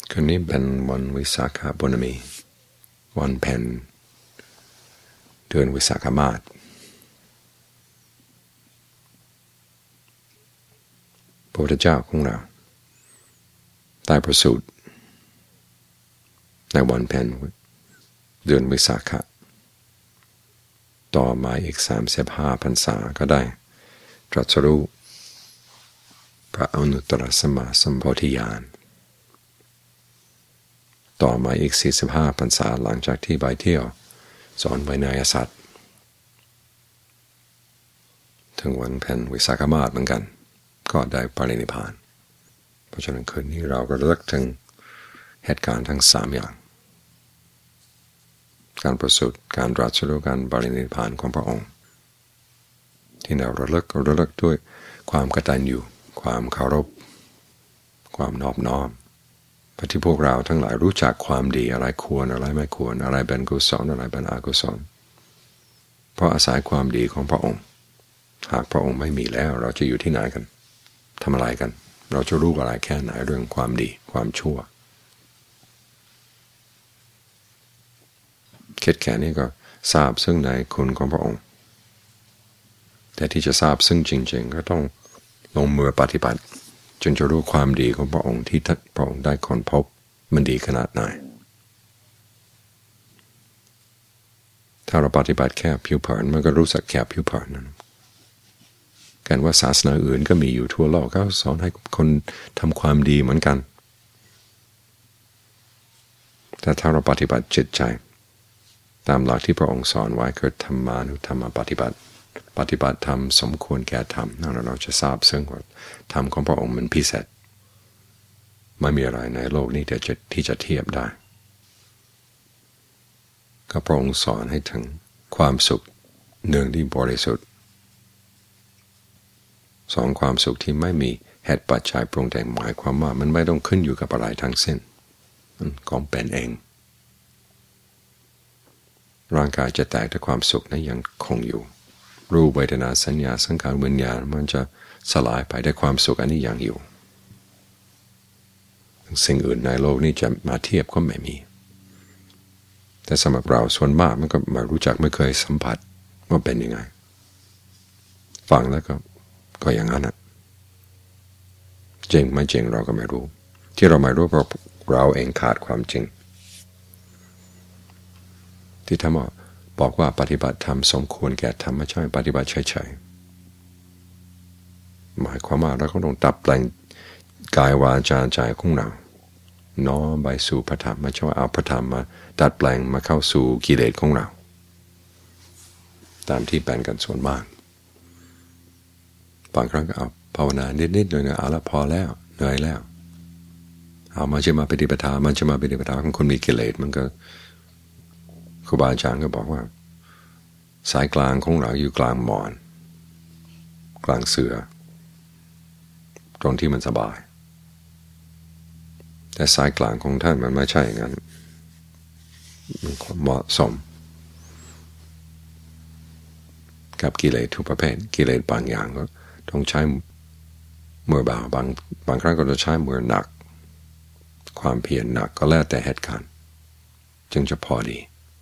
คืนนี้เป็นวันวิสาขบูรณมีวันเพ็ญเดือนวิสาขมาศพระพุทธเจ้าของเราได้ประสูติในวันเพ็ญเดือนวิสาขะต่อมาอีก35 พรรษาก็ได้ตรัสรู้พระอนุตตรสัมมาสัมโพธิญาณต่อมาอีก45 พรรษาหลังจากที่ไปเที่ยวสอนไวยากรณ์ศาสตร์ถึงวันเพ็ญวิสาขมาศเหมือนกันก็ได้ปรินิพพานเพราะฉะนั้นคืนนี้เราก็ระลึกถึงเหตุการณ์ทั้ง3อย่างการประสูติการตรัสรู้การปรินิพพานของพระองค์ที่เราระลึกด้วยความกตัญญูความเคารพความนอบน้อมเพราะที่พวกเราทั้งหลายรู้จักความดีอะไรควรอะไรไม่ควรอะไรเป็นกุศลอะไรเป็นอกุศลเพราะอาศัยความดีของพระองค์หากพระองค์ไม่มีแล้วเราจะอยู่ที่ไหนกันทำอะไรกันเราจะรู้อะไรแค่ไหนเรื่องความดีความชั่วคิดแค่นี้ก็ทราบซึ่งในคุณของพระองค์แต่ที่จะทราบซึ่งจริงๆก็ต้องลงมือปฏิบัติจึงจะรู้ความดีของพระองค์ที่พระองค์ได้ค้นพบมันดีขนาดไหนถ้าเราปฏิบัติแค่ผิวเผินมันก็รู้สึกแค่ผิวเผินนั่นกันว่าศาสนาอื่นก็มีอยู่ทั่วโลกเขาสอนให้คนทำความดีเหมือนกันแต่ถ้าเราปฏิบัติจิตใจตามหลักที่พระองค์สอนไว้คือธรรมานุธรรมปฏิบัติธรรมสมควรแก่ธรรมนั่นเราจะทราบซึ่งว่าธรรมของพระองค์มันพิเศษไม่มีอะไรในโลกนี้ที่จะเทียบได้ก็พระองค์สอนให้ถึงความสุขเนื่องที่บริสุทธิ์สองความสุขที่ไม่มีเหตุปัจจัยปรุงแต่งหมายความว่ามันไม่ต้องขึ้นอยู่กับอะไรทั้งสิ้นมันของเป็นเองร่างกายจะแตกแต่ความสุขนั้นยังคงอยู่รูปเวทนาสัญญาสังขารวิญญาณมันจะสลายไปได้ความสุขอันนี้ยังอยู่สิ่งอื่นในโลกนี้จะมาเทียบก็ไม่มีแต่สำหรับเราส่วนมากมันก็ไม่รู้จักไม่เคยสัมผัสว่าเป็นยังไงฟังแล้วก็อย่างนั้นนะจริงไม่จริงเราก็ไม่รู้ที่เราไม่รู้เพราะเราเองขาดความจริงที่ท่านบอกว่าปฏิบัติธรรมสมควรแก่ธรรมไม่ใช่ปฏิบัติเฉยๆหมายความว่าเราก็ต้องตัดแปลงกายวาจาใจของเราน้อมไปสู่พระธรรมไม่ใช่ว่าเอาพระธรรมมาตัดแปลงมาเข้าสู่กิเลสของเราตามที่เป็นกันส่วนมากบางครั้งก็เอาภาวนานิดๆหน่อยๆเอาละพอแล้วเหนื่อยแล้วเอามันจะมาปฏิปทาของคนมีกิเลสมันก็ครูบาอาจารย์ก็บอกว่าสายกลางของเราอยู่กลางหมอนกลางเสือตรงที่มันสบายแต่สายกลางของท่านมันไม่ใช่อย่างนั้นมันเหมาะสมกับกิเลสทุกประเภทกิเลสบางอย่างก็ต้องใช้มือเบาบางครั้งก็จะใช้มือหนักความเพียรหนักก็แล้วแต่เหตุการณ์จึงจะพอดี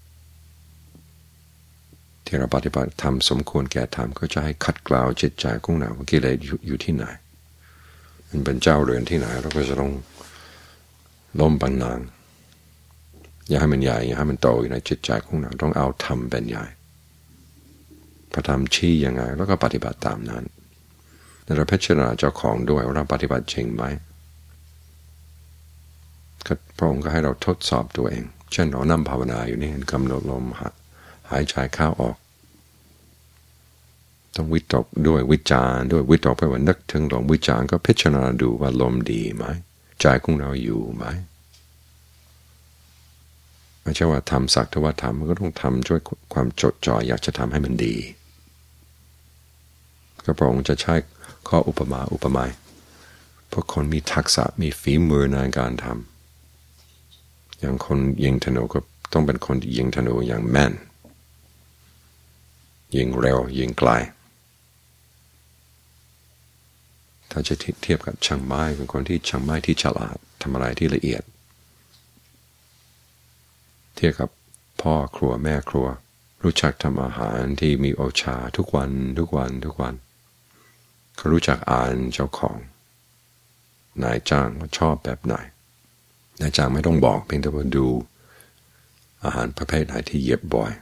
ที่เราปฏิบัติธรรมสมควรแก่ธรรมก็จะให้ขัดเกลาจิตใจของเราว่ากิเลสอยู่ที่ไหนมันเป็นเจ้าเรือนที่ไหนเราก็จะต้องล้มปันนางอย่าให้มันใหญ่อย่าให้มันโตอยู่ในจิตใจของเราต้องเอาธรรมเป็นใหญ่พระธรรมชี้ยังไงแล้วก็ปฏิบัติตามนั้นเราพิจารณาเจ้าของด้วยว่าเราปฏิบัติจริงไหมพระองค์ก็ให้เราทดสอบตัวเองเช่นเรานั่งภาวนาอยู่นี่กำหนดลมหายใจเข้าออกต้องวิตกด้วยวิจารด้วยวิตกไปว่านึกถึงลมวิจารก็พิจารณาดูว่าลมดีไหมใจของเราอยู่ไหมไม่ใช่ว่าทำสักแต่ว่าทำมันก็ต้องทำด้วยความจดจ่ออยากจะทำให้มันดีก็พระองค์จะใช้ข้ออุปมาเพราะคนมีทักษะมีฝีมือในการทำอย่างคนยิงธนูก็ต้องเป็นคนที่ยิงธนูอย่างแม่นยิงเร็วยิงไกลถ้าจะเทียบกับช่างไม้เป็นคนที่ช่างไม้ที่ฉลาดทำอะไรที่ละเอียดเทียบกับพ่อครัวแม่ครัวรู้จักทำอาหารที่มีโอชาทุกวันเขารู้จักอ่านเจ้าของนายจ้างว่าชอบแบบไหนนายจ้างไม่ต้องบอกเพียงแต่ว่าดูอาหารประเภทไหนที่เหยียบบ่อย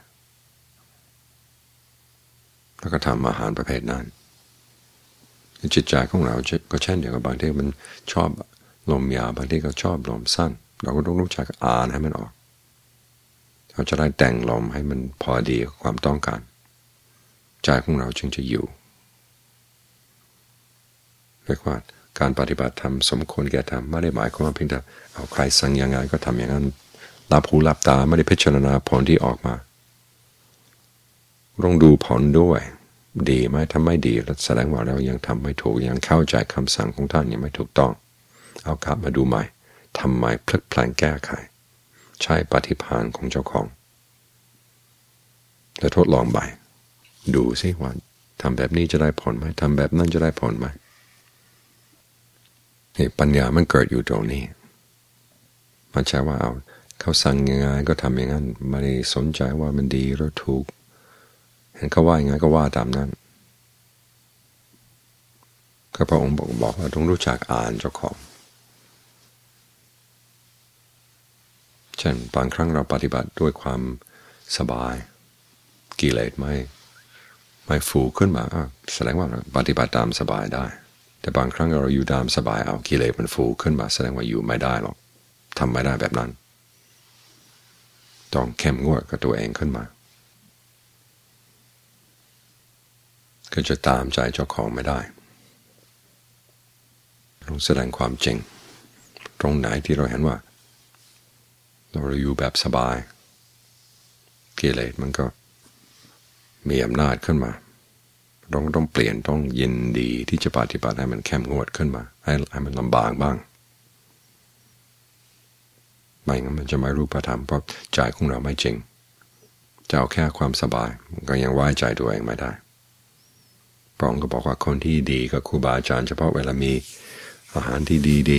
แล้วก็ทำอาหารประเภทนั้นจิตใจของเราก็เช่นเดียวกับบางทีมันชอบลมยาวบางทีก็ชอบลมสั้นเราก็ต้องรู้จักอ่านให้มันออกเราจะได้แต่งลมให้มันพอดีกับความต้องการใจของเราจึงจะอยู่เรียกว่าการปฏิบัติธรรมสมควรแก่ธรรมไม่ได้หมายความว่าเพียงแต่เอาใครสั่งยังไงก็ทำอย่างนั้นหลับหูหลับตาไม่ได้พิจารณาผลที่ออกมาต้องดูผลด้วยดีไหมถ้าไม่ดีแสดงว่าเรายังทำไม่ถูกยังเข้าใจคำสั่งของท่านยังไม่ถูกต้องเอากลับมาดูใหม่ทำไมพลิกแปลงแก้ไขใช้ปฏิภาณของเจ้าของและทดลองไปดูซิว่าทำแบบนี้จะได้ผลไหมทำแบบนั้นจะได้ผลไหมนี่ปัญญามันเกิดอยู่ตรงนี้มันใช่ว่าเอาเขาสั่งยังไงก็ทำอย่างนั้นไม่ได้สนใจว่ามันดีหรือถูกเห็นเขาว่าอย่างไงก็ว่าตามนั้นก็พระองค์บอกว่าต้องรู้จักอ่านเจ้าของเช่นบางครั้งเราปฏิบัติด้วยความสบายกิเลสไม่ฟูขึ้นมาแสดงว่าปฏิบัติตามสบายได้แต่บางครั้งเราอยู่ตามสบายเอากิเลสมันฟูขึ้นมาแสดงว่าอยู่ไม่ได้หรอกทำไม่ได้แบบนั้นต้องเข้มงวดกับตัวเองขึ้นมาก็จะตามใจเจ้าของไม่ได้ต้องแสดงความจริงตรงไหนที่เราเห็นว่าเราอยู่แบบสบายกิเลสมันก็มีอำนาจขึ้นมาต้องเปลี่ยนต้องยินดีที่จะปฏิบัติให้มันเข้มงวดขึ้นมาให้มันลำบากบ้างไม่งั้นมันจะไม่รู้พระธรรมเพราะใจของเราไม่จริงจะเอาแค่ความสบายมันก็ยังไว้ใจตัวเองไม่ได้พระองค์ก็บอกว่าคนที่ดีกับครูบาอาจารย์เฉพาะเวลามีอาหารที่ดี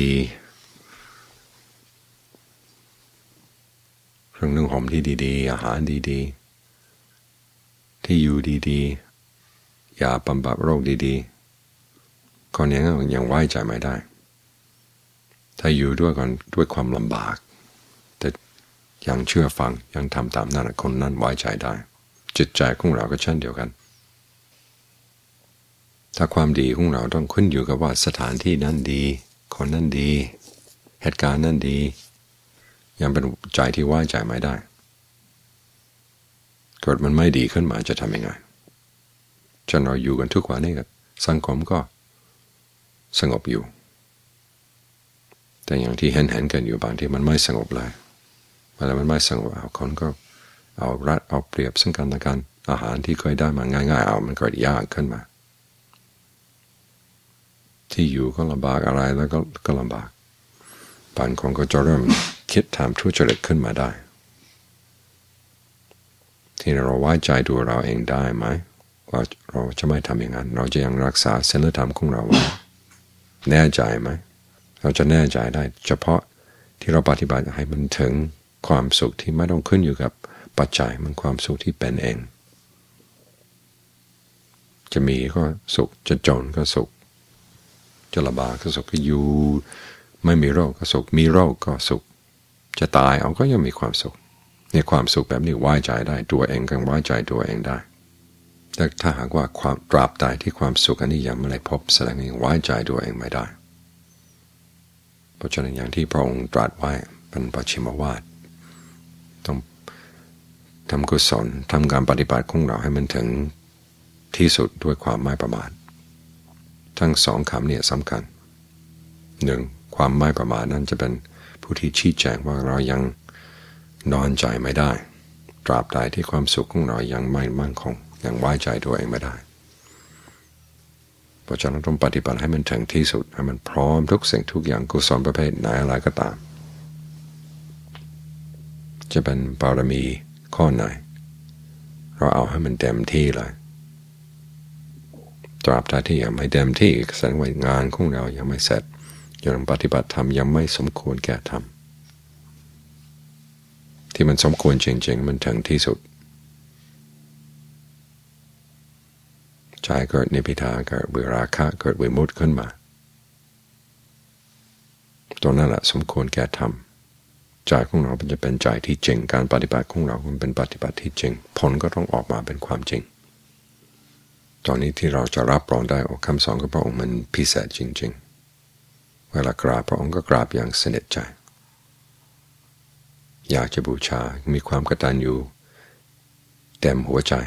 ๆเครื่องนึ่งห่มที่ดีๆอาหารดีๆที่อยู่ดีๆยาบำบัดโรคดีๆคนนี้ยังไว้ใจไม่ได้ถ้าอยู่ด้วยความลำบากแต่ยังเชื่อฟังยังทำตามนั้นคนนั้นไว้ใจได้จิตใจของเราก็เช่นเดียวกันถ้าความดีของเราต้องขึ้นอยู่กับว่าสถานที่นั้นดีคนนั้นดีเหตุการณ์นั้นดียังเป็นใจที่ไว้ใจไม่ได้เกิดมันไม่ดีขึ้นมาจะทำยังไงจนเราอยู่กันทุกวันนี้ก็สังคมก็สงบอยู่แต่อย่างที่เห็นกันอยู่บางที่มันไม่สงบเลยเวลามันไม่สงบคนก็เอารัดเอาเปรียบซึ่งกันและกันอาหารที่เคยได้มาง่ายๆมันเกิดยากขึ้นมาที่อยู่ก็ลำบากอะไรแล้วก็ลำบากบางคนก็จะเริ่มคิดทำทุจริตขึ้นมาได้ที่เราไว้ใจตัวเราเองได้ไหมว่าเราจะไม่ทำอย่างนั้นเราจะยังรักษาศีลธรรมของเราไว้แน่ใจไหมเราจะแน่ใจได้เฉพาะที่เราปฏิบัติให้มันถึงความสุขที่ไม่ต้องขึ้นอยู่กับปัจจัยมันความสุขที่เป็นเองจะมีก็สุขจะจนก็สุขจะลำบากก็สุขก็อยู่ไม่มีโรคก็สุขมีโรคก็สุขจะตายเอาก็ยังมีความสุขในความสุขแบบนี้ไว้ใจได้ตัวเองก็ไว้ใจตัวเองได้แต่ถ้าหากว่าความตราบใดที่ความสุขอันนี้ยังไม่ได้พบแสดงว่ายังไว้ใจตัวเองไม่ได้เพราะฉะนั้นอย่างที่พระองค์ตรัสไว้เป็นปัจฉิมวาทต้องทำกุศลทำการปฏิบัติของเราให้มันถึงที่สุดด้วยความไม่ประมาททั้งสองคำนี้สำคัญหนึ่งความไม่ประมาทนั้นจะเป็นผู้ที่ชี้แจงว่าเรายังนอนใจไม่ได้ตราบใดที่ความสุขของเรายังไม่มั่นคงยังไว้ใจตัวเองไม่ได้เพราะฉะนั้นต้องปฏิบัติให้มันถึงที่สุดให้มันพร้อมทุกสิ่งทุกอย่างกุศลประเภทไหนอะไรก็ตามจะเป็นบารมีข้อไหนเราเอาให้มันเต็มที่เลยตราบใดที่ยังไม่เต็มที่แสดงว่างานของเรายังไม่เสร็จยังปฏิบัติธรรมยังไม่สมควรแก่ธรรมที่มันสมควรจริงๆมันถึงที่สุดใจเกิดนิพพิทาเกิดวิราคะเกิดวิมุตติขึ้นมาตัวนั่นแหละสมควรแก่ธรรมใจของเราจะเป็นใจที่จริงการปฏิบัติของเราเป็นปฏิบัติที่จริงผลก็ต้องออกมาเป็นความจริงตอนนี้ที่เราจะรับรองได้คำสอนของพระองค์มันพิเศษจริงๆเวลากราบพระองค์ก็กราบอย่างสนิทใจอยากจะบูชามีความกตัญญูเต็มหัวใจ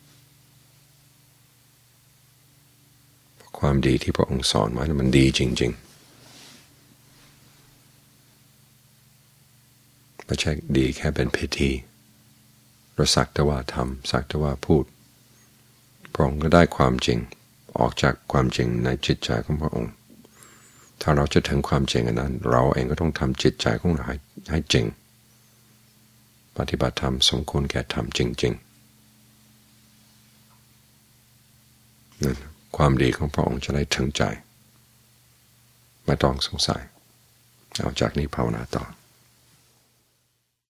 ความดีที่พระองค์สอนไว้มันดีจริงๆไม่ใช่ดีแค่เป็นพิธีเราสักแต่ว่าทำสักแต่ว่าพูดพระองค์ก็ได้ความจริงออกจากความจริงในจิตใจของพระองค์ถ้าเราจะถึงความจริงอันนั้นเราเองก็ต้องทำจิตใจของเราให้จริงปฏิบัติธรรมสมควรแก่ธรรมจริงๆนั่นความดีของพระองค์จะได้ถึงใจไม่ต้องสงสัยเอาจากนี้ภาวนาต่อ